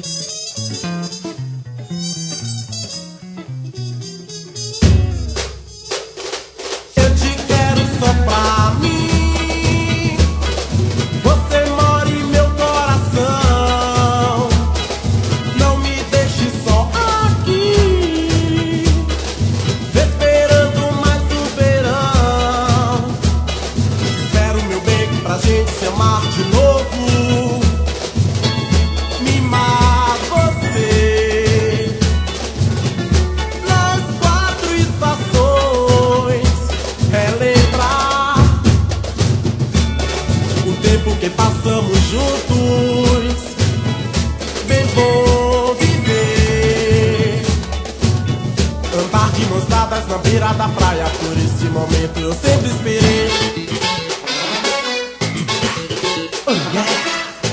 Eu te quero só pra mim. Você mora em meu coração. Não me deixe só aqui, esperando mais o verão. Espero, meu bem, pra gente se amar de novo. Mimar você nas 4 estações. Relembrar o tempo que passamos juntos. Bem bom viver, andar de mãos dadas na beira da praia. Por esse momento eu sempre esperei. Oh, yeah.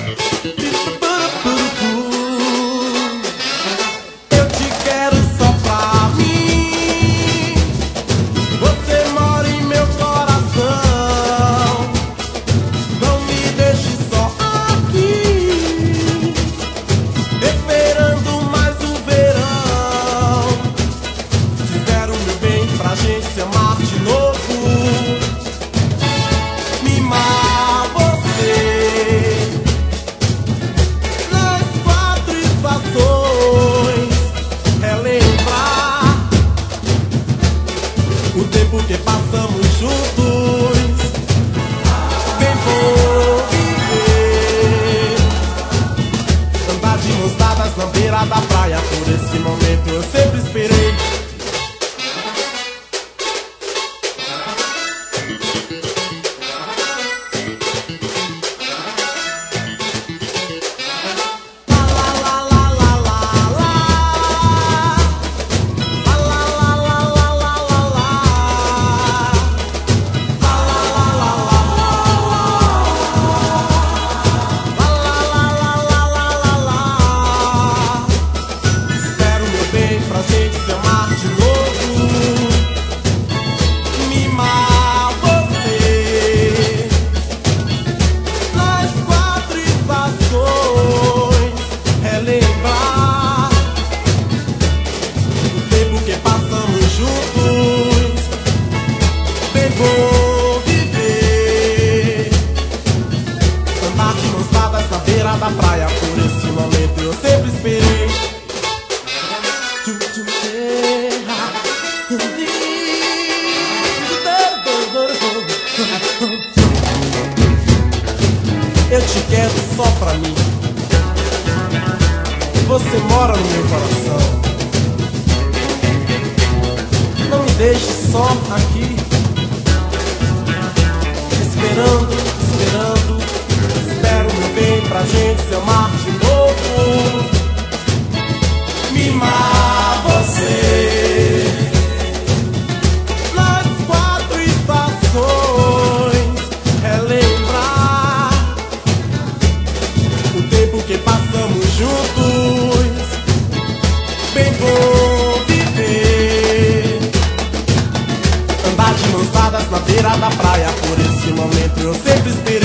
Eu te quero só pra mim. Você mora em meu coração. Não me deixe só aqui, esperando mais o verão. Te quero, meu bem, pra gente se amar de novo. Mimar você nas 4 estações. Relembrar o tempo que passamos juntos. Bem bom viver, andar de mãos dadas na beira da praia. Por esse momento eu sempre esperei. Espero, meu bem, pra gente se amar de novo. Mimar você nas 4 estações. Relembrar o tempo que passamos juntos. Bem bom viver, andar de mãos dadas na beira da praia. Por esse momento eu sempre esperei. Eu te quero só pra mim. Você mora no meu coração. Não me deixe só aqui, esperando, esperando. Espero, meu bem, pra gente se amar de novo. Mimar você nas 4 estações. Relembrar o tempo que passamos juntos. Bem bom viver, andar de mãos dadas na beira da praia. Por esse momento eu sempre espero.